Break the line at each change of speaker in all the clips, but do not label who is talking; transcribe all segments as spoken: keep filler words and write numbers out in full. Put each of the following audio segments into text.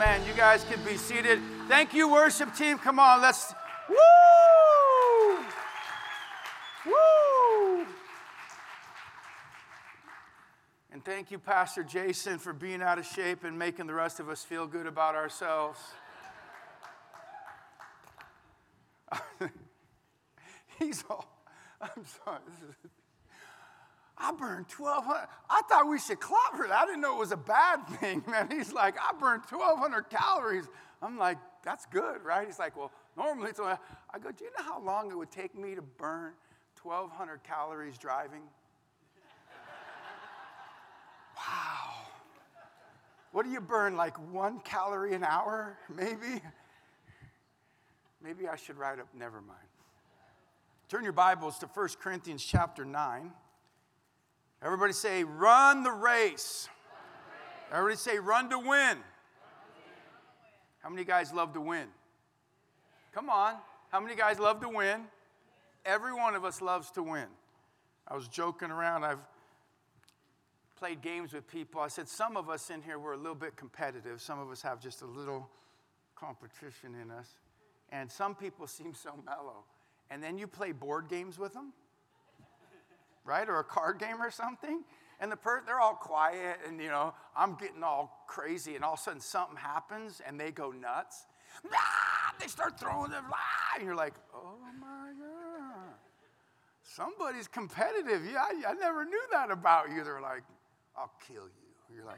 Amen. You guys can be seated. Thank you, worship team. Come on, let's. Woo! Woo! And thank you, Pastor Jason, for being out of shape and making the rest of us feel good about ourselves. He's all, I'm sorry. This is, I burned twelve hundred. I thought we should clap for that. I didn't know it was a bad thing, man. He's like, I burned twelve hundred calories. I'm like, that's good, right? He's like, well, normally it's only. I go, do you know how long it would take me to burn twelve hundred calories driving? Wow. What do you burn, like one calorie an hour, maybe? Maybe I should write up, never mind. Turn your Bibles to First Corinthians chapter nine. Everybody say, run the race. Everybody say, run to win. How many guys love to win? Come on. How many guys love to win? Every one of us loves to win. I was joking around. I've played games with people. I said, some of us in here, we're a little bit competitive. Some of us have just a little competition in us. And some people seem so mellow. And then you play board games with them, right? Or a card game or something. And the per- they're all quiet and, you know, I'm getting all crazy. And all of a sudden something happens and they go nuts. Ah! They start throwing them. Ah! And you're like, oh, my God. Somebody's competitive. Yeah, I, I never knew that about you. They're like, I'll kill you. You're like,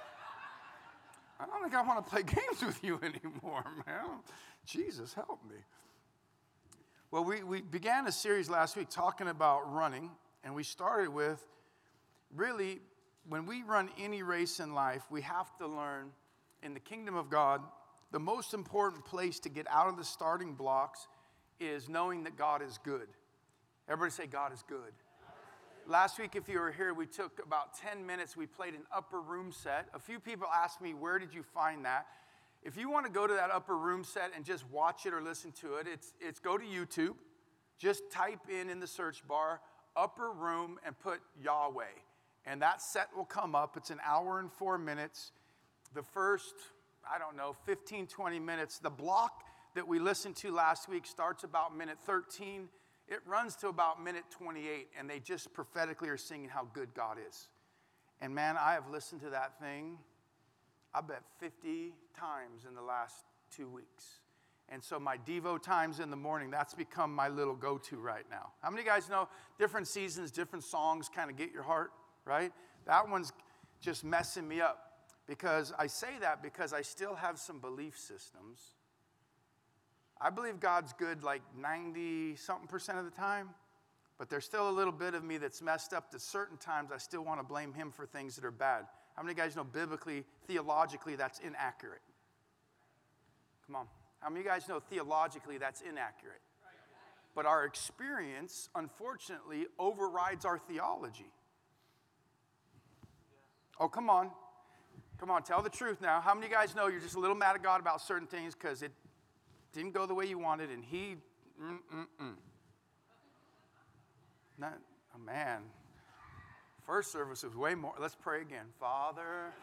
I don't think I want to play games with you anymore, man. Jesus, help me. Well, we, we began a series last week talking about running, and we started with, really, when we run any race in life, we have to learn, in the kingdom of God, the most important place to get out of the starting blocks is knowing that God is good. Everybody say, God is good. Last week, if you were here, we took about ten minutes. We played an upper room set. A few people asked me, where did you find that? If you want to go to that upper room set and just watch it or listen to it, it's, it's go to YouTube. Just type in in the search bar, upper room, and put Yahweh. And that set will come up. It's an hour and four minutes. The first, I don't know, fifteen, twenty minutes. The block that we listened to last week starts about minute thirteen. It runs to about minute twenty-eight, and they just prophetically are singing how good God is. And man, I have listened to that thing, I bet fifty times in the last two weeks. And so my Devo times in the morning, that's become my little go-to right now. How many of you guys know different seasons, different songs kind of get your heart, right? That one's just messing me up. Because I say that because I still have some belief systems. I believe God's good like ninety-something percent of the time. But there's still a little bit of me that's messed up that certain times I still want to blame him for things that are bad. How many guys know biblically, theologically, that's inaccurate? Come on. How many of you guys know theologically that's inaccurate? But our experience, unfortunately, overrides our theology. Oh, come on. Come on, tell the truth now. How many of you guys know you're just a little mad at God about certain things because it didn't go the way you wanted and he, mm-mm-mm. Not, oh, man. First service was way more. Let's pray again. Father.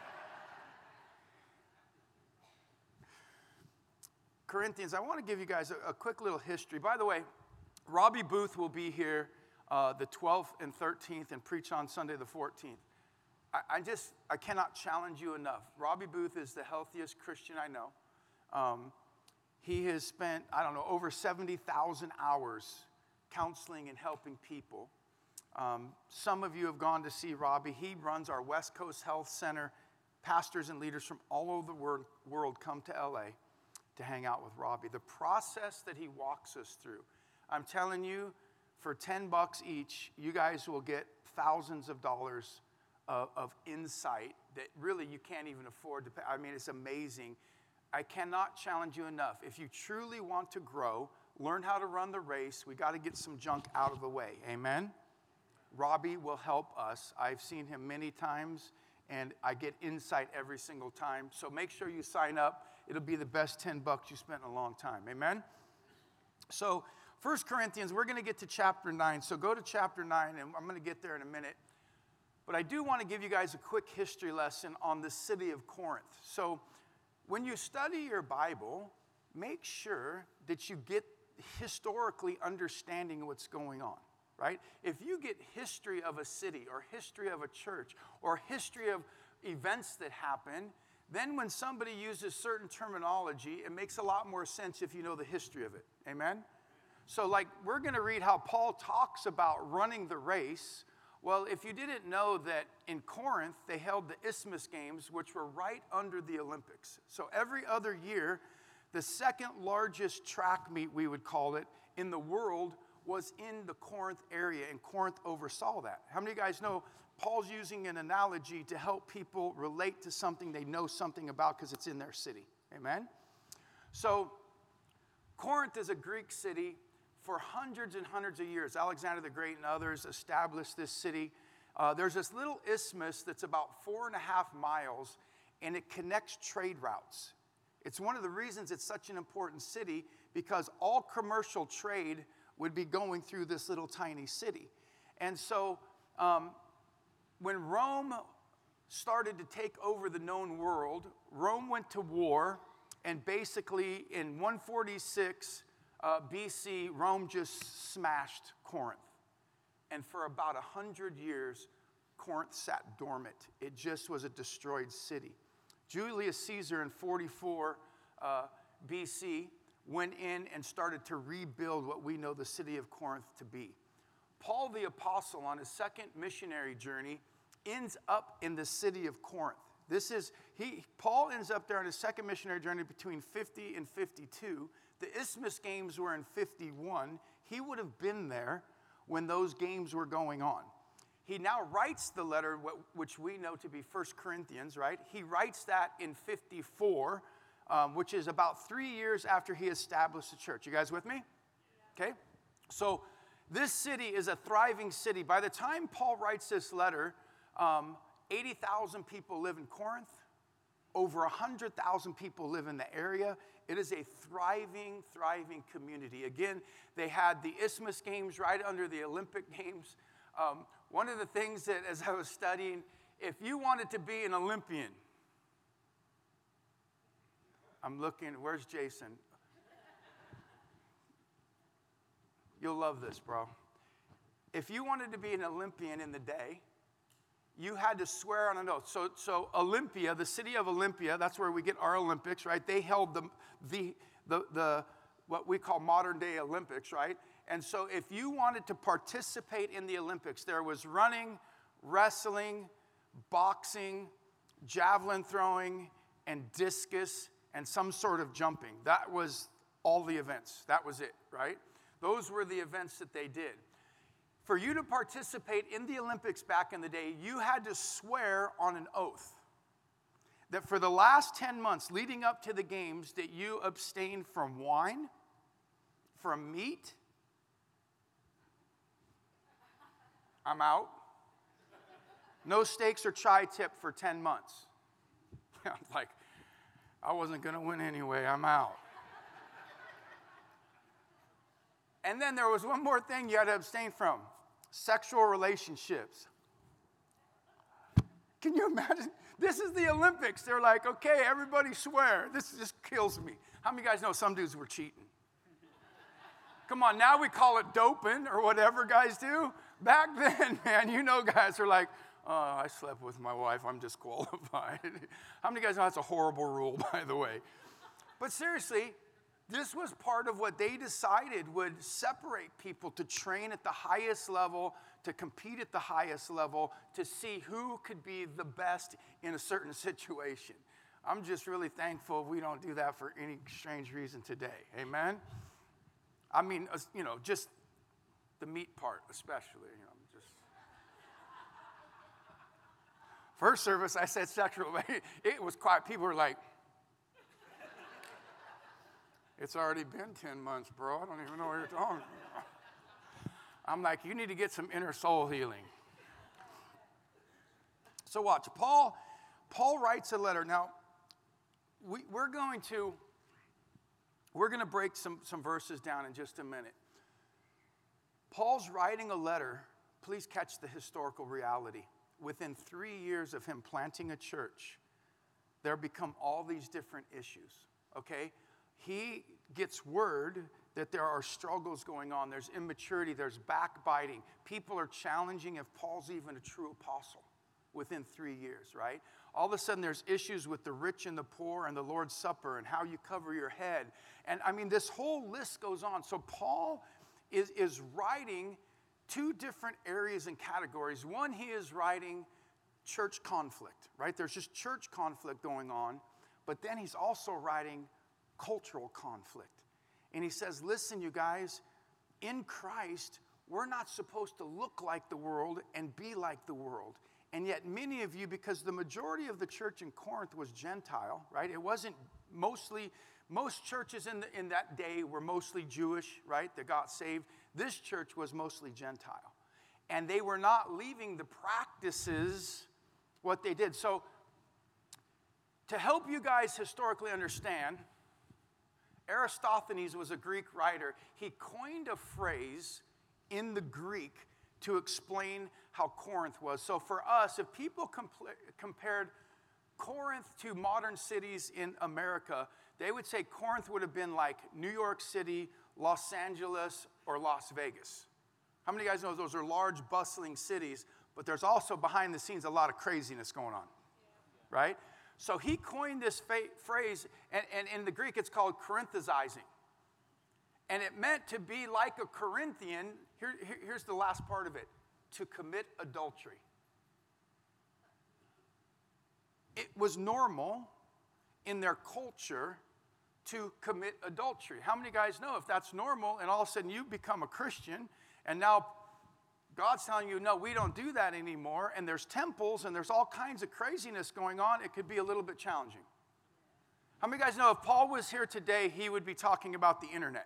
Corinthians, I want to give you guys a, a quick little history. By the way, Robbie Booth will be here uh, the twelfth and thirteenth and preach on Sunday the fourteenth. I, I just, I cannot challenge you enough. Robbie Booth is the healthiest Christian I know. Um, he has spent, I don't know, over seventy thousand hours counseling and helping people. Um, some of you have gone to see Robbie. He runs our West Coast Health Center. Pastors and leaders from all over the world, world come to L A to hang out with Robbie. The process that he walks us through, I'm telling you, for ten bucks each, you guys will get thousands of dollars of, of insight that really you can't even afford to pay. I mean, it's amazing. I cannot challenge you enough. If you truly want to grow, learn how to run the race, we got to get some junk out of the way. Amen? Robbie will help us. I've seen him many times, and I get insight every single time. So make sure you sign up. It'll be the best ten bucks you spent in a long time. Amen? So First Corinthians, we're going to get to chapter nine. So go to chapter nine, and I'm going to get there in a minute. But I do want to give you guys a quick history lesson on the city of Corinth. So when you study your Bible, make sure that you get historically understanding what's going on, right? If you get history of a city or history of a church or history of events that happen, then when somebody uses certain terminology, it makes a lot more sense if you know the history of it. Amen? So like we're going to read how Paul talks about running the race. Well, if you didn't know that in Corinth, they held the Isthmus Games, which were right under the Olympics. So every other year, the second largest track meet, we would call it, in the world was in the Corinth area, and Corinth oversaw that. How many of you guys know Paul's using an analogy to help people relate to something they know something about because it's in their city? Amen? So Corinth is a Greek city. For hundreds and hundreds of years, Alexander the Great and others established this city. Uh, there's this little isthmus that's about four and a half miles, and it connects trade routes. It's one of the reasons it's such an important city, because all commercial trade would be going through this little tiny city. And so um, when Rome started to take over the known world, Rome went to war, and basically in one forty-six Uh, B C, Rome just smashed Corinth. And for about one hundred years, Corinth sat dormant. It just was a destroyed city. Julius Caesar in forty-four uh, B C went in and started to rebuild what we know the city of Corinth to be. Paul the Apostle, on his second missionary journey, ends up in the city of Corinth. This is, he, Paul ends up there on his second missionary journey between fifty and fifty-two. The Isthmus Games were in fifty-one. He would have been there when those games were going on. He now writes the letter, which we know to be First Corinthians, right? He writes that in fifty-four, um, which is about three years after he established the church. You guys with me? Okay. So this city is a thriving city. By the time Paul writes this letter, um, eighty thousand people live in Corinth. Over one hundred thousand people live in the area. It is a thriving, thriving community. Again, they had the Isthmus Games right under the Olympic Games. Um, one of the things that, as I was studying, if you wanted to be an Olympian, I'm looking, where's Jason? You'll love this, bro. If you wanted to be an Olympian in the day, you had to swear on an oath. So, so Olympia, the city of Olympia, that's where we get our Olympics, right? They held the, the, the, the what we call modern day Olympics, right? And so if you wanted to participate in the Olympics, there was running, wrestling, boxing, javelin throwing, and discus, and some sort of jumping. That was all the events. That was it, right? Those were the events that they did. For you to participate in the Olympics back in the day, you had to swear on an oath that for the last ten months leading up to the games that you abstained from wine, from meat. I'm out. No steaks or tri-tip for ten months. I'm like, I wasn't going to win anyway. I'm out. And then there was one more thing you had to abstain from. Sexual relationships. Can you imagine? This is the Olympics. They're like, okay, everybody swear. This just kills me. How many of you guys know some dudes were cheating? Come on, now we call it doping or whatever guys do. Back then, man, you know guys are like, oh, I slept with my wife. I'm disqualified. How many of you guys know that's a horrible rule, by the way? But seriously, this was part of what they decided would separate people to train at the highest level, to compete at the highest level, to see who could be the best in a certain situation. I'm just really thankful we don't do that for any strange reason today. Amen? I mean, you know, just the meat part especially. You know, just first service, I said sexual. It was quiet. People were like, it's already been ten months, bro. I don't even know what you're talking about. I'm like, you need to get some inner soul healing. So watch. Paul, Paul writes a letter. Now, we, we're going to we're going to break some, some verses down in just a minute. Paul's writing a letter. Please catch the historical reality. Within three years of him planting a church, there become all these different issues, okay? He gets word that there are struggles going on. There's immaturity. There's backbiting. People are challenging if Paul's even a true apostle within three years, right? All of a sudden, there's issues with the rich and the poor and the Lord's Supper and how you cover your head. And, I mean, this whole list goes on. So Paul is, is writing two different areas and categories. One, he is writing church conflict, right? There's just church conflict going on. But then he's also writing cultural conflict. And he says, listen, you guys, in Christ, we're not supposed to look like the world and be like the world. And yet many of you, because the majority of the church in Corinth was Gentile, right? It wasn't mostly, most churches in, the, in that day were mostly Jewish, right? That got saved. This church was mostly Gentile. And they were not leaving the practices, what they did. So to help you guys historically understand, Aristophanes was a Greek writer. He coined a phrase in the Greek to explain how Corinth was. So for us, if people compl- compared Corinth to modern cities in America, they would say Corinth would have been like New York City, Los Angeles, or Las Vegas. How many of you guys know those are large, bustling cities, but there's also behind the scenes a lot of craziness going on, right? So he coined this fa- phrase, and, and in the Greek it's called Corinthizing. And it meant to be like a Corinthian. Here, here, here's the last part of it, to commit adultery. It was normal in their culture to commit adultery. How many guys know if that's normal and all of a sudden you become a Christian and now God's telling you, no, we don't do that anymore, and there's temples and there's all kinds of craziness going on, it could be a little bit challenging. How many guys know if Paul was here today, he would be talking about the internet?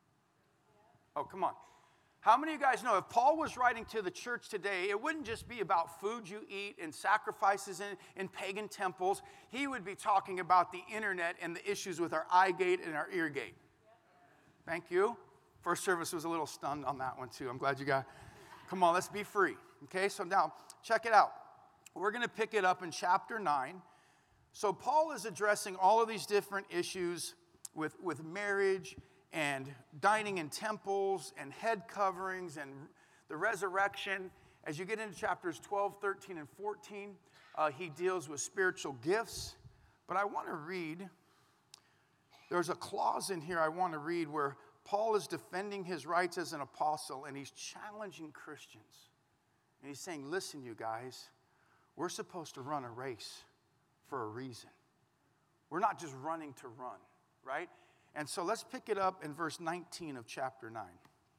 Oh, come on. How many of you guys know if Paul was writing to the church today, it wouldn't just be about food you eat and sacrifices in, in pagan temples. He would be talking about the internet and the issues with our eye gate and our ear gate. Thank you. First service was a little stunned on that one too. I'm glad you got. Come on, let's be free. Okay, so now check it out. We're going to pick it up in chapter nine. So Paul is addressing all of these different issues with, with marriage and dining in temples and head coverings and the resurrection. As you get into chapters twelve, thirteen, and fourteen, uh, he deals with spiritual gifts. But I want to read, there's a clause in here I want to read where Paul is defending his rights as an apostle, and he's challenging Christians. And he's saying, listen, you guys, we're supposed to run a race for a reason. We're not just running to run, right? And so let's pick it up in verse nineteen of chapter nine.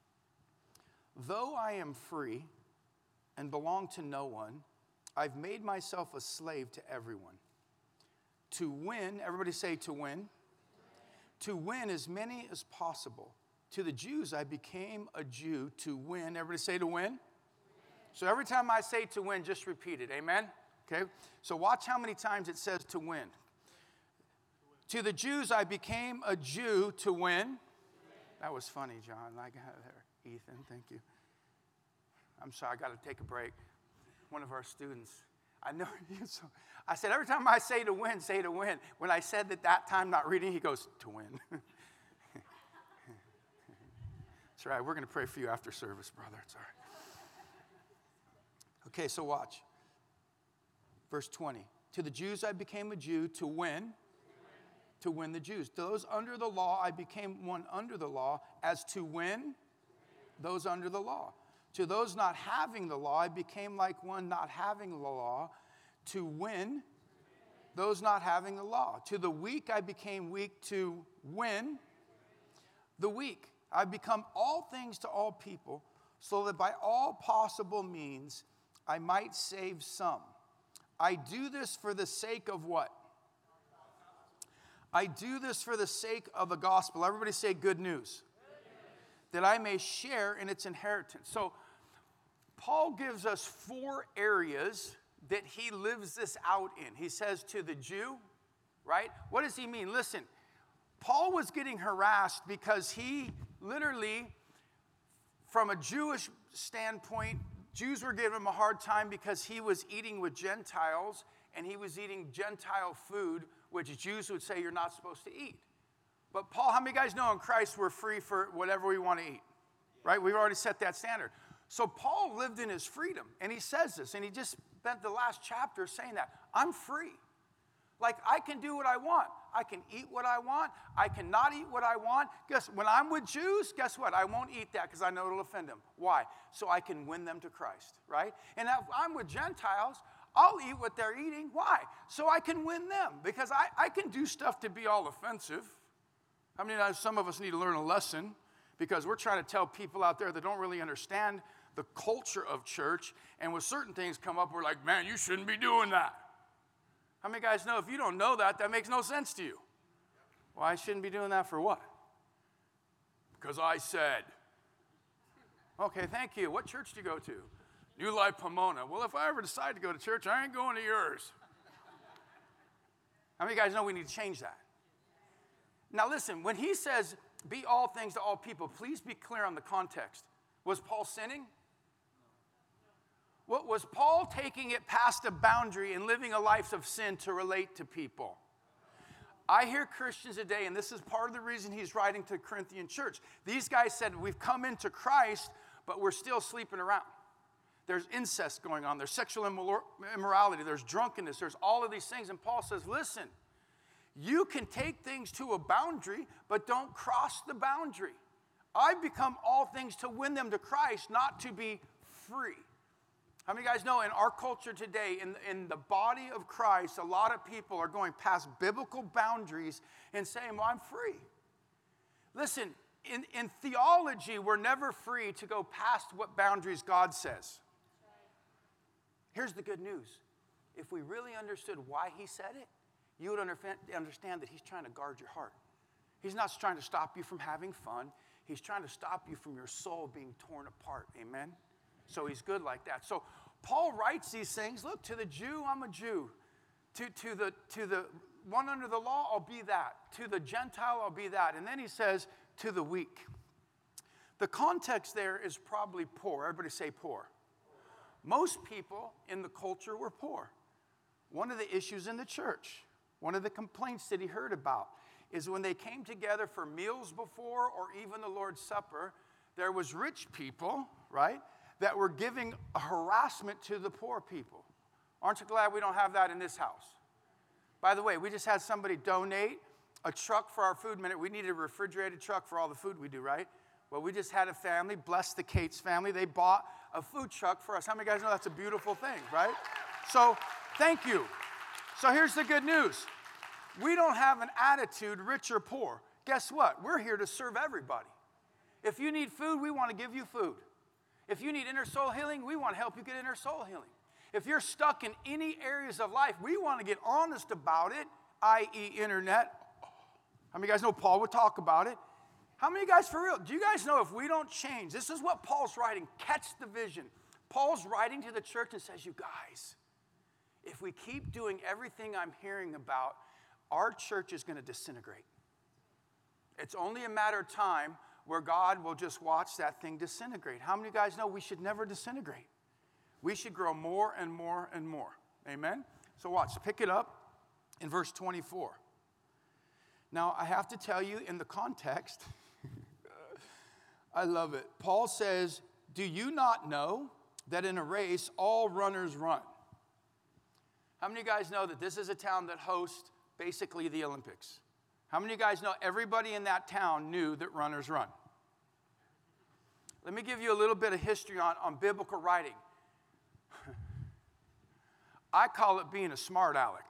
Though I am free and belong to no one, I've made myself a slave to everyone. To win, everybody say to win. To win as many as possible. To the Jews, I became a Jew to win. Everybody say to win. So every time I say to win, just repeat it. Amen? Okay? So watch how many times it says to win. To the Jews, I became a Jew to win. That was funny, John. I got there. Ethan, thank you. I'm sorry, I got to take a break. One of our students. I know you. So I said, every time I say to win, say to win. When I said that that time, not reading, he goes, to win. It's all right. We're going to pray for you after service, brother. It's all right. Okay, so watch. Verse twenty. To the Jews, I became a Jew to win. To win the Jews. Those under the law, I became one under the law as to win those under the law. To those not having the law, I became like one not having the law to win those not having the law. To the weak, I became weak to win the weak. I've become all things to all people so that by all possible means I might save some. I do this for the sake of what? I do this for the sake of the gospel. Everybody say good news. Good news. That I may share in its inheritance. So Paul gives us four areas that he lives this out in. He says to the Jew, right? What does he mean? Listen, Paul was getting harassed because he literally, from a Jewish standpoint, Jews were giving him a hard time because he was eating with Gentiles and he was eating Gentile food, which Jews would say you're not supposed to eat. But Paul, how many of you guys know in Christ we're free for whatever we want to eat? Right? We've already set that standard. So Paul lived in his freedom, and he says this, and he just spent the last chapter saying that. I'm free. Like, I can do what I want. I can eat what I want. I cannot eat what I want. Guess, when I'm with Jews, guess what? I won't eat that because I know it'll offend them. Why? So I can win them to Christ, right? And if I'm with Gentiles, I'll eat what they're eating. Why? So I can win them, because I, I can do stuff to be all offensive. I mean, some of us need to learn a lesson, because we're trying to tell people out there that don't really understand the culture of church, and when certain things come up, we're like, man, you shouldn't be doing that. How many guys know if you don't know that, that makes no sense to you? Well, I shouldn't be doing that for what? Because I said. Okay, thank you. What church do you go to? New Life Pomona. Well, if I ever decide to go to church, I ain't going to yours. How many guys know we need to change that? Now listen, when he says, be all things to all people, please be clear on the context. Was Paul sinning? What was Paul taking it past a boundary and living a life of sin to relate to people? I hear Christians today, and this is part of the reason he's writing to the Corinthian church. These guys said, we've come into Christ, but we're still sleeping around. There's incest going on. There's sexual immorality. There's drunkenness. There's all of these things. And Paul says, listen, you can take things to a boundary, but don't cross the boundary. I've become all things to win them to Christ, not to be free. How many of you guys know in our culture today, in, in the body of Christ, a lot of people are going past biblical boundaries and saying, well, I'm free. Listen, in, in theology, we're never free to go past what boundaries God says. Here's the good news. If we really understood why he said it, you would understand that he's trying to guard your heart. He's not trying to stop you from having fun. He's trying to stop you from your soul being torn apart. Amen? So he's good like that. So Paul writes these things. Look, to the Jew, I'm a Jew. To, to, the, to the one under the law, I'll be that. To the Gentile, I'll be that. And then he says, to the weak. The context there is probably poor. Everybody say poor. Most people in the culture were poor. One of the issues in the church, one of the complaints that he heard about, is when they came together for meals before or even the Lord's Supper, there was rich people, right, that were giving a harassment to the poor people. Aren't you glad we don't have that in this house? By the way, we just had somebody donate a truck for our food minute. We needed a refrigerated truck for all the food we do, right? Well, we just had a family, bless the Cates family. They bought a food truck for us. How many of you guys know that's a beautiful thing, right? So, thank you. So here's the good news. We don't have an attitude, rich or poor. Guess what? We're here to serve everybody. If you need food, we want to give you food. If you need inner soul healing, we want to help you get inner soul healing. If you're stuck in any areas of life, we want to get honest about it, that is internet. How many of you guys know Paul would talk about it? How many of you guys, for real, do you guys know if we don't change, this is what Paul's writing, catch the vision. Paul's writing to the church and says, you guys, if we keep doing everything I'm hearing about, our church is going to disintegrate. It's only a matter of time where God will just watch that thing disintegrate. How many of you guys know we should never disintegrate? We should grow more and more and more. Amen? So watch, pick it up in verse twenty-four. Now, I have to tell you in the context, I love it. Paul says, do you not know that in a race all runners run? How many of you guys know that this is a town that hosts basically the Olympics? How many of you guys know everybody in that town knew that runners run? Let me give you a little bit of history on, on biblical writing. I call it being a smart aleck.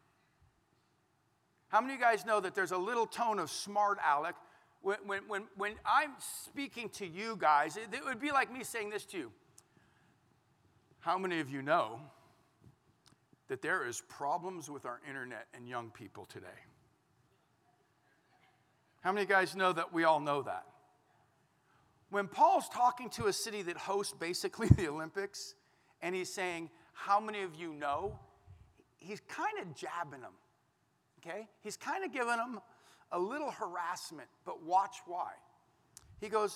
How many of you guys know that there's a little tone of smart aleck? When, when, when, when I'm speaking to you guys, it, it would be like me saying this to you. How many of you know that there is problems with our internet and young people today? How many of you guys know that we all know that? When Paul's talking to a city that hosts basically the Olympics, and he's saying, how many of you know? He's kind of jabbing them, okay? He's kind of giving them a little harassment, but watch why. He goes,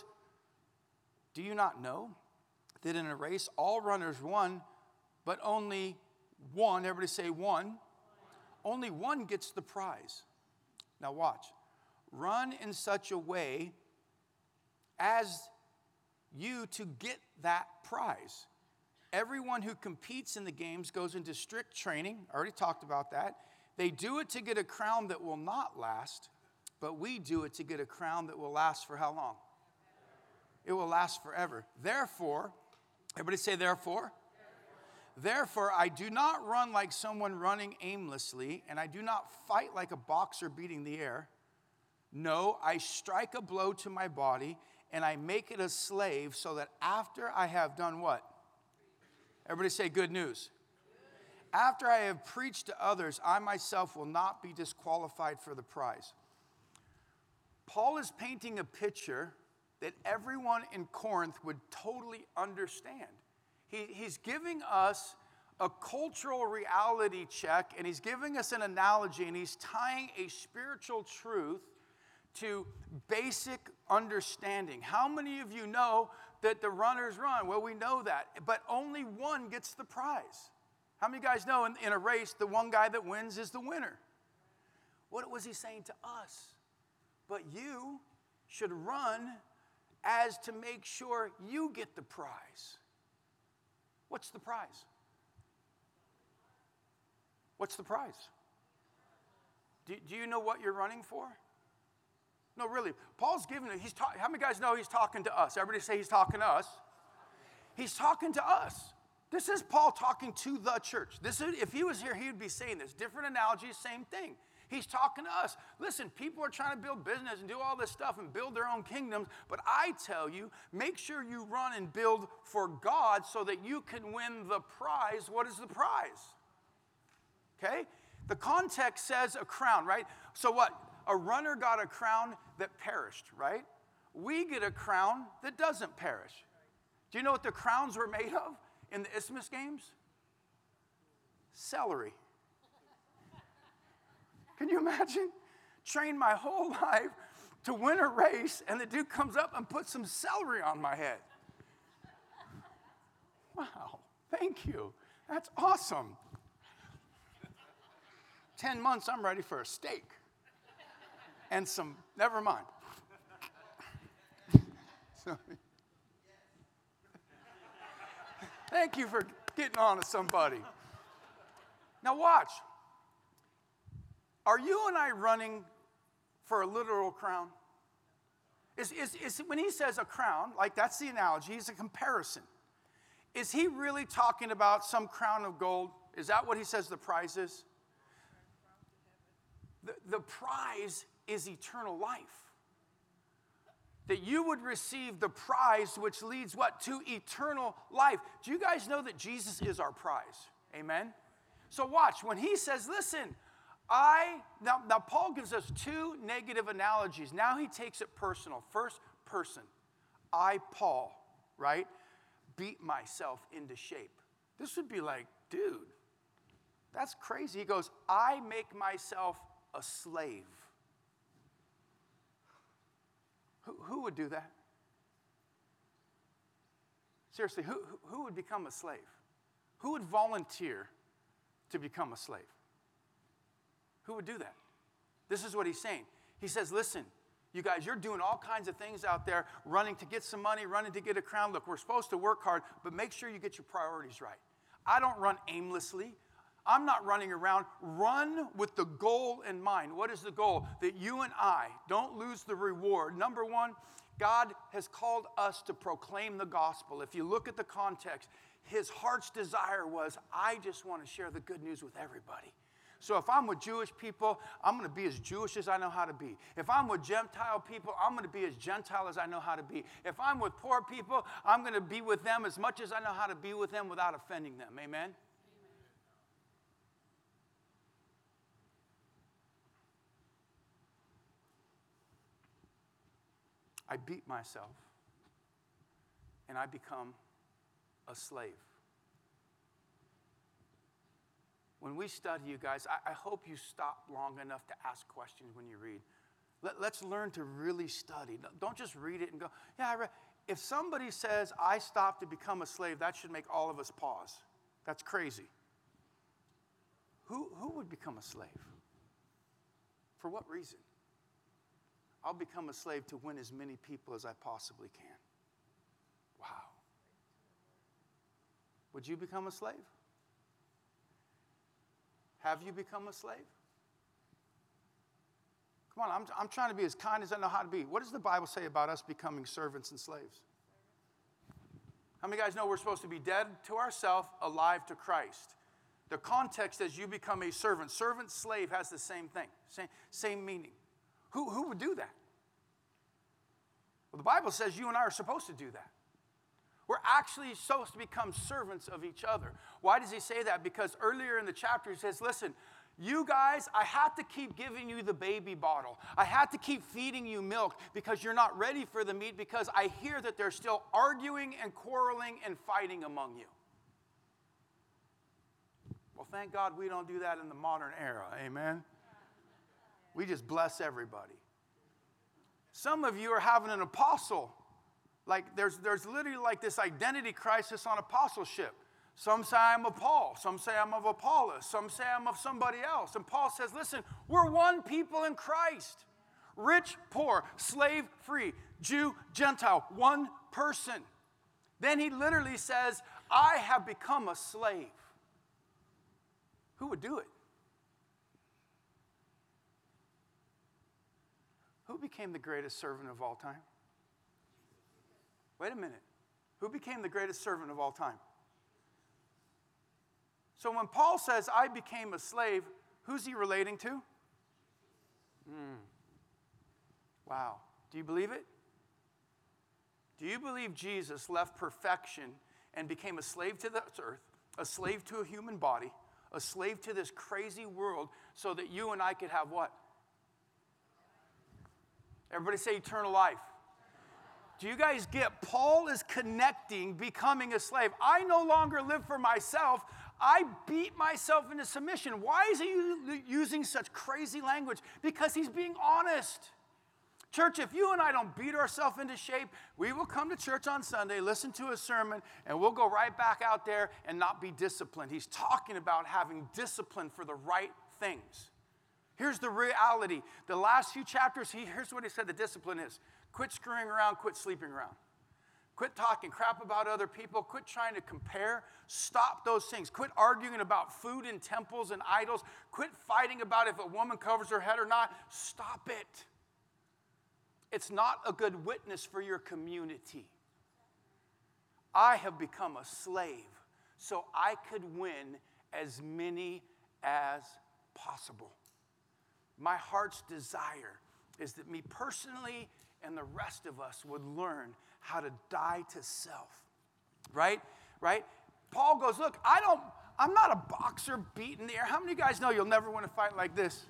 do you not know that in a race all runners run, but only One, everybody say one. Only one gets the prize. Now watch. Run in such a way as you to get that prize. Everyone who competes in the games goes into strict training. I already talked about that. They do it to get a crown that will not last, but we do it to get a crown that will last for how long? It will last forever. Therefore, everybody say therefore. Therefore, I do not run like someone running aimlessly, and I do not fight like a boxer beating the air. No, I strike a blow to my body, and I make it a slave so that after I have done what? Everybody say good news. After I have preached to others, I myself will not be disqualified for the prize. Paul is painting a picture that everyone in Corinth would totally understand. He, he's giving us a cultural reality check, and he's giving us an analogy, and he's tying a spiritual truth to basic understanding. How many of you know that the runners run? Well, we know that, but only one gets the prize. How many of you guys know in, in a race, the one guy that wins is the winner? What was he saying to us? But you should run as to make sure you get the prize. What's the prize? What's the prize? Do, do you know what you're running for? No, really. Paul's giving it. He's ta- How many guys know he's talking to us? Everybody say he's talking to us. He's talking to us. This is Paul talking to the church. This is, if he was here, he would be saying this. Different analogies, same thing. He's talking to us. Listen, people are trying to build business and do all this stuff and build their own kingdoms. But I tell you, make sure you run and build for God so that you can win the prize. What is the prize? Okay? The context says a crown, right? So what? A runner got a crown that perished, right? We get a crown that doesn't perish. Do you know what the crowns were made of in the Isthmus Games? Celery. Can you imagine? Trained my whole life to win a race, and the dude comes up and puts some celery on my head. Wow, thank you. That's awesome. Ten months, I'm ready for a steak. And some, never mind. So, thank you for getting on to somebody. Now watch. Are you and I running for a literal crown? Is, is, is, when he says a crown, like that's the analogy, it's a comparison. Is he really talking about some crown of gold? Is that what he says the prize is? The, the prize is eternal life. That you would receive the prize which leads what? To eternal life. Do you guys know that Jesus is our prize? Amen? So watch, when he says, listen, I, now, now Paul gives us two negative analogies. Now he takes it personal. First person, I, Paul, right, beat myself into shape. This would be like, dude, that's crazy. He goes, I make myself a slave. Who, who would do that? Seriously, who, who would become a slave? Who would volunteer to become a slave? Who would do that? This is what he's saying. He says, listen, you guys, you're doing all kinds of things out there, running to get some money, running to get a crown. Look, we're supposed to work hard, but make sure you get your priorities right. I don't run aimlessly. I'm not running around. Run with the goal in mind. What is the goal? That you and I don't lose the reward. Number one, God has called us to proclaim the gospel. If you look at the context, his heart's desire was, I just want to share the good news with everybody. So if I'm with Jewish people, I'm going to be as Jewish as I know how to be. If I'm with Gentile people, I'm going to be as Gentile as I know how to be. If I'm with poor people, I'm going to be with them as much as I know how to be with them without offending them. Amen? I beat myself, and I become a slave. When we study, you guys, I, I hope you stop long enough to ask questions when you read. Let, let's learn to really study. Don't just read it and go, yeah, I read. If somebody says, I stopped to become a slave, that should make all of us pause. That's crazy. Who, who would become a slave? For what reason? I'll become a slave to win as many people as I possibly can. Wow. Would you become a slave? Have you become a slave? Come on, I'm, I'm trying to be as kind as I know how to be. What does the Bible say about us becoming servants and slaves? How many of you guys know we're supposed to be dead to ourselves, alive to Christ? The context as you become a servant. Servant, slave has the same thing, same, same meaning. Who, who would do that? Well, the Bible says you and I are supposed to do that. We're actually supposed to become servants of each other. Why does he say that? Because earlier in the chapter he says, listen, you guys, I have to keep giving you the baby bottle. I have to keep feeding you milk because you're not ready for the meat, because I hear that they're still arguing and quarreling and fighting among you. Well, thank God we don't do that in the modern era. Amen? We just bless everybody. Some of you are having an apostle. Like there's, there's literally like this identity crisis on apostleship. Some say I'm of Paul. Some say I'm of Apollos. Some say I'm of somebody else. And Paul says, listen, we're one people in Christ. Rich, poor, slave, free, Jew, Gentile, one person. Then he literally says, I have become a slave. Who would do it? Who became the greatest servant of all time? Wait a minute. Who became the greatest servant of all time? So when Paul says, I became a slave, who's he relating to? Mm. Wow. Do you believe it? Do you believe Jesus left perfection and became a slave to this earth, a slave to a human body, a slave to this crazy world, so that you and I could have what? Everybody say eternal life. Do you guys get? Paul is connecting becoming a slave. I no longer live for myself. I beat myself into submission. Why is he using such crazy language? Because he's being honest. Church, if you and I don't beat ourselves into shape, we will come to church on Sunday, listen to a sermon, and we'll go right back out there and not be disciplined. He's talking about having discipline for the right things. Here's the reality. The last few chapters, he, here's what he said the discipline is. Quit screwing around, quit sleeping around. Quit talking crap about other people. Quit trying to compare. Stop those things. Quit arguing about food and temples and idols. Quit fighting about if a woman covers her head or not. Stop it. It's not a good witness for your community. I have become a slave so I could win as many as possible. My heart's desire is that me personally and the rest of us would learn how to die to self. Right? Right? Paul goes, look, I don't, I'm not a boxer beating the air. How many of you guys know you'll never win a fight like this?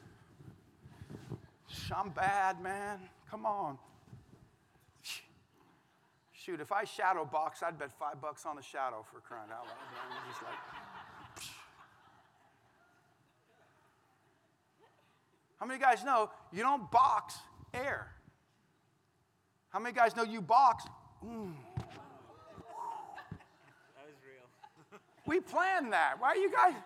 I'm bad, man. Come on. Shoot, if I shadow box, I'd bet five bucks on the shadow for crying out loud. I'm just like, how many of you guys know you don't box air? How many of you guys know you box? Mm.
That was real.
We planned that. Why are you guys?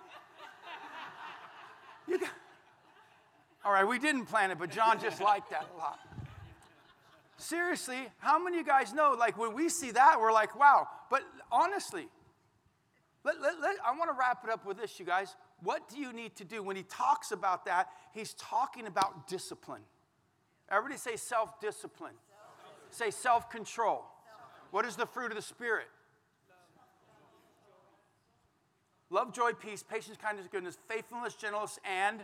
You guys. All right, we didn't plan it, but John just liked that a lot. Seriously, how many of you guys know, like when we see that, we're like, wow. But honestly, let, let, let, I want to wrap it up with this, you guys. What do you need to do? When he talks about that, he's talking about discipline. Everybody say self-discipline. Say self-control. What is the fruit of the Spirit? Love, joy, peace, patience, kindness, goodness, faithfulness, gentleness, and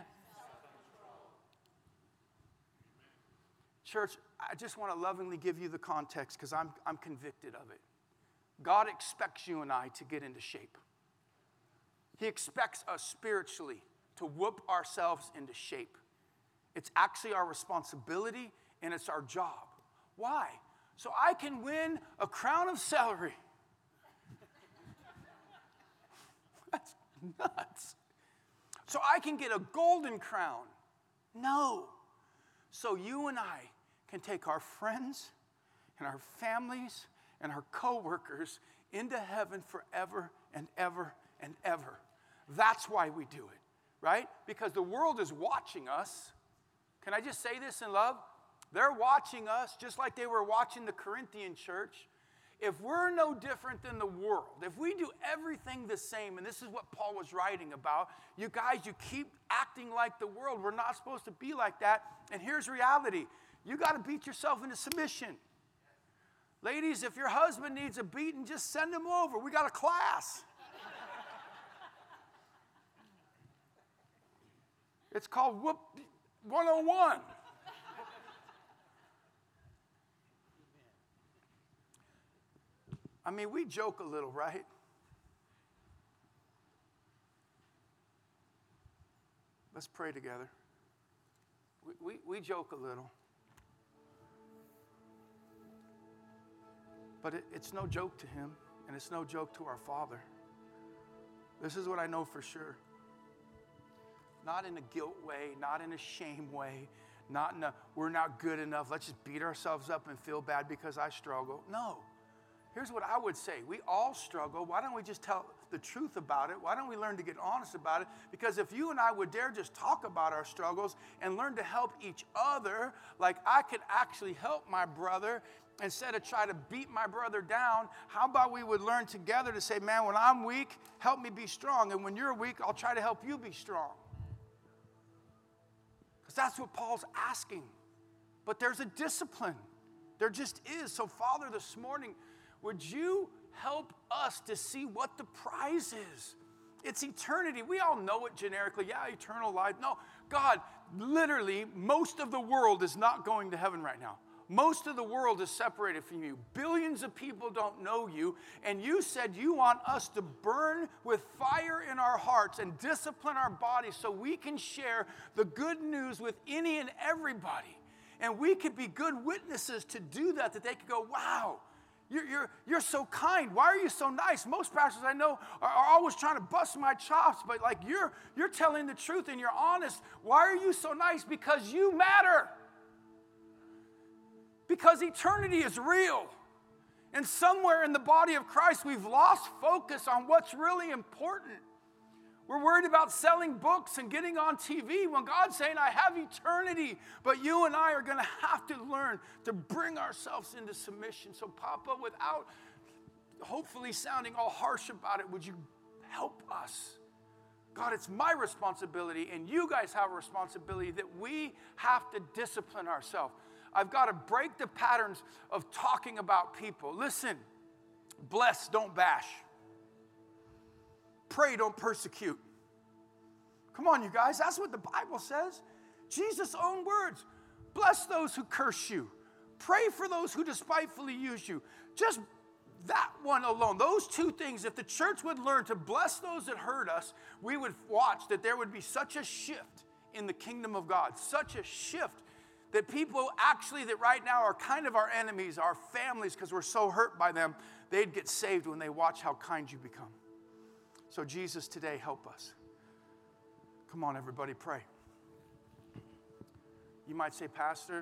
church, I just want to lovingly give you the context because I'm, I'm convicted of it. God expects you and I to get into shape. He expects us spiritually to whoop ourselves into shape. It's actually our responsibility and it's our job. Why? So I can win a crown of celery. That's nuts. So I can get a golden crown. No. So you and I can take our friends and our families and our coworkers into heaven forever and ever and ever. That's why we do it. right? Because the world is watching us. Can I just say this in love? They're watching us just like they were watching the Corinthian church. If we're no different than the world, if we do everything the same, and this is what Paul was writing about, you guys, you keep acting like the world. We're not supposed to be like that. And here's reality. You got to beat yourself into submission. Ladies, if your husband needs a beating, just send him over. We got a class. It's called Whoop one oh one. I mean, we joke a little, right? Let's pray together. We, we, we joke a little. But it, it's no joke to him, and it's no joke to our Father. This is what I know for sure. Not in a guilt way, not in a shame way, not in a we're not good enough, let's just beat ourselves up and feel bad because I struggle. No. Here's what I would say. We all struggle. Why don't we just tell the truth about it? Why don't we learn to get honest about it? Because if you and I would dare just talk about our struggles and learn to help each other, like I could actually help my brother instead of try to beat my brother down, how about we would learn together to say, man, when I'm weak, help me be strong. And when you're weak, I'll try to help you be strong. Because that's what Paul's asking. But there's a discipline. There just is. So, Father, this morning, would you help us to see what the prize is? It's eternity. We all know it generically. Yeah, eternal life. No, God, literally, most of the world is not going to heaven right now. Most of the world is separated from you. Billions of people don't know you. And you said you want us to burn with fire in our hearts and discipline our bodies so we can share the good news with any and everybody. And we could be good witnesses to do that, that they could go, wow, You're, you're, you're so kind. Why are you so nice? Most pastors I know are, are always trying to bust my chops, but like you're, you're telling the truth and you're honest. Why are you so nice? Because you matter. Because eternity is real. And somewhere in the body of Christ, we've lost focus on what's really important. We're worried about selling books and getting on T V when God's saying, I have eternity. But you and I are going to have to learn to bring ourselves into submission. So, Papa, without hopefully sounding all harsh about it, would you help us? God, it's my responsibility, and you guys have a responsibility that we have to discipline ourselves. I've got to break the patterns of talking about people. Listen, bless, don't bash. Pray, don't persecute. Come on, you guys. That's what the Bible says. Jesus' own words. Bless those who curse you. Pray for those who despitefully use you. Just that one alone, those two things, if the church would learn to bless those that hurt us, we would watch that there would be such a shift in the kingdom of God, such a shift that people actually that right now are kind of our enemies, our families, because we're so hurt by them, they'd get saved when they watch how kind you become. So Jesus, today, help us. Come on, everybody, pray. You might say, Pastor,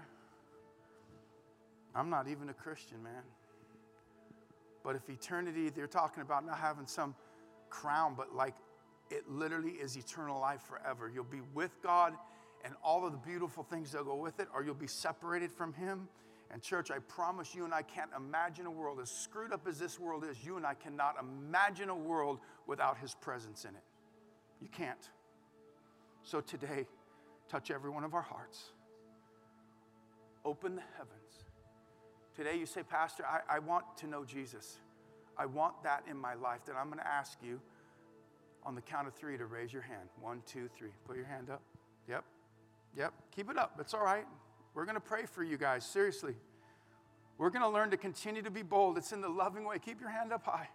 I'm not even a Christian, man. But if eternity, they're talking about not having some crown, but like it literally is eternal life forever. You'll be with God and all of the beautiful things that go with it, or you'll be separated from him. And church, I promise you and I can't imagine a world as screwed up as this world is. You and I cannot imagine a world without his presence in it. You can't. So today, touch every one of our hearts. Open the heavens. Today you say, Pastor, I, I want to know Jesus. I want that in my life. Then I'm going to ask you on the count of three to raise your hand. One, two, three. Put your hand up. Yep. Yep. Keep it up. It's all right. We're going to pray for you guys. Seriously. We're going to learn to continue to be bold. It's in the loving way. Keep your hand up high.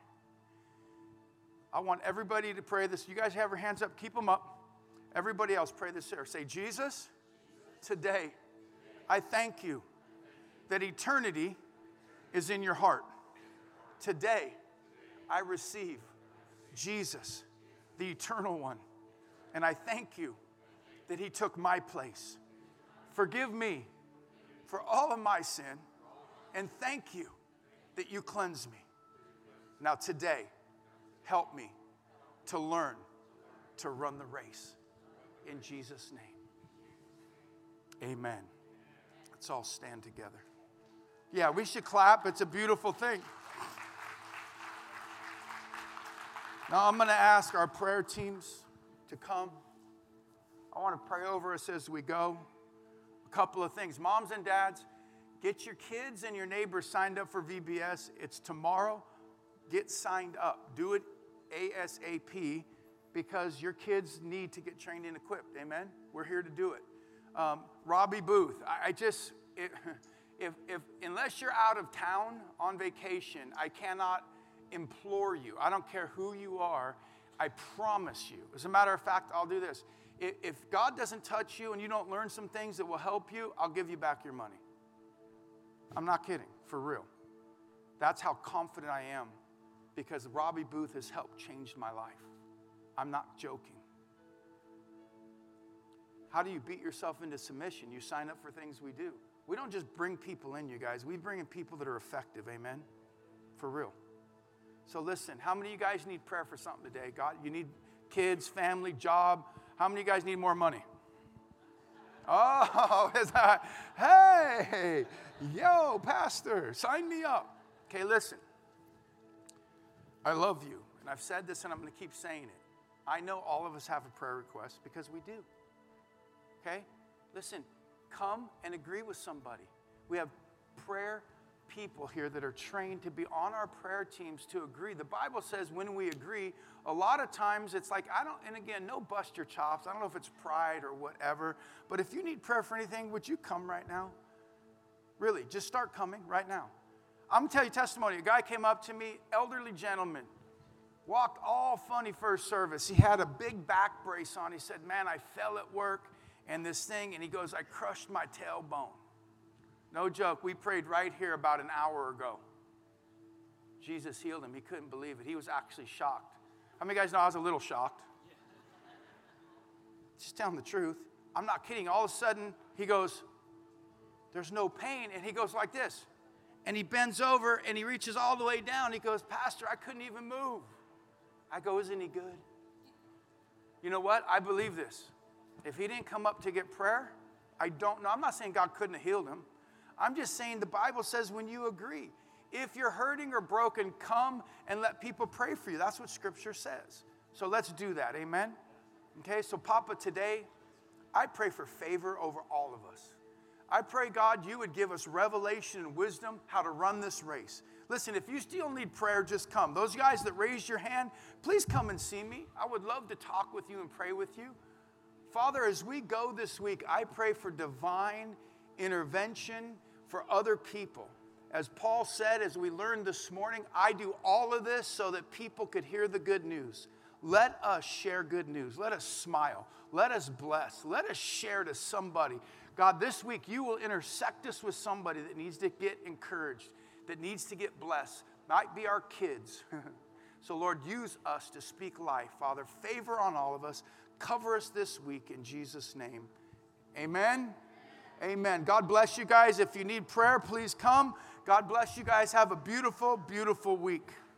I want everybody to pray this. You guys have your hands up. Keep them up. Everybody else, pray this here. Say, Jesus, today, I thank you that eternity is in your heart. Today, I receive Jesus, the eternal one. And I thank you that he took my place. Forgive me for all of my sin. And thank you that you cleanse me. Now today, help me to learn to run the race. in Jesus' name. Amen. Let's all stand together. Yeah, we should clap. It's a beautiful thing. Now I'm going to ask our prayer teams to come. I want to pray over us as we go. A couple of things. Moms and dads, get your kids and your neighbors signed up for V B S. It's tomorrow. Get signed up. Do it ASAP because your kids need to get trained and equipped. Amen? We're here to do it. Um, Robbie Booth, I, I just, it, if, if unless you're out of town on vacation, I cannot implore you. I don't care who you are. I promise you. As a matter of fact, I'll do this. If, if God doesn't touch you and you don't learn some things that will help you, I'll give you back your money. I'm not kidding, for real. That's how confident I am because Robbie Booth has helped change my life. I'm not joking. How do you beat yourself into submission? You sign up for things we do. We don't just bring people in, you guys. We bring in people that are effective, amen? For real. So listen, how many of you guys need prayer for something today? God, you need kids, family, job. How many of you guys need more money? Oh, is that, hey, yo, pastor, sign me up. Okay, listen. I love you, and I've said this, and I'm going to keep saying it. I know all of us have a prayer request because we do. Okay? Listen, come and agree with somebody. We have prayer people here that are trained to be on our prayer teams to agree. The Bible says when we agree, a lot of times it's like, I don't, and again, no bust your chops. I don't know if it's pride or whatever, but if you need prayer for anything, would you come right now? Really, just start coming right now. I'm going to tell you a testimony. A guy came up to me, elderly gentleman, walked all funny first service. He had a big back brace on. He said, man, I fell at work and this thing, and he goes, I crushed my tailbone. No joke, we prayed right here about an hour ago. Jesus healed him. He couldn't believe it. He was actually shocked. How many of you guys know I was a little shocked? Just telling the truth. I'm not kidding. All of a sudden, he goes, there's no pain. And he goes like this. And he bends over and he reaches all the way down. He goes, Pastor, I couldn't even move. I go, isn't he good? You know what? I believe this. If he didn't come up to get prayer, I don't know. I'm not saying God couldn't have healed him. I'm just saying the Bible says when you agree. If you're hurting or broken, come and let people pray for you. That's what Scripture says. So let's do that. Amen? Okay, so Papa, today, I pray for favor over all of us. I pray, God, you would give us revelation and wisdom how to run this race. Listen, if you still need prayer, just come. Those guys that raised your hand, please come and see me. I would love to talk with you and pray with you. Father, as we go this week, I pray for divine intervention for other people. As Paul said, as we learned this morning, I do all of this so that people could hear the good news. Let us share good news. Let us smile. Let us bless. Let us share to somebody. God, this week you will intersect us with somebody that needs to get encouraged, that needs to get blessed. Might be our kids. So Lord, use us to speak life. Father, favor on all of us. Cover us this week in Jesus' name. Amen. Amen. God bless you guys. If you need prayer, please come. God bless you guys. Have a beautiful, beautiful week.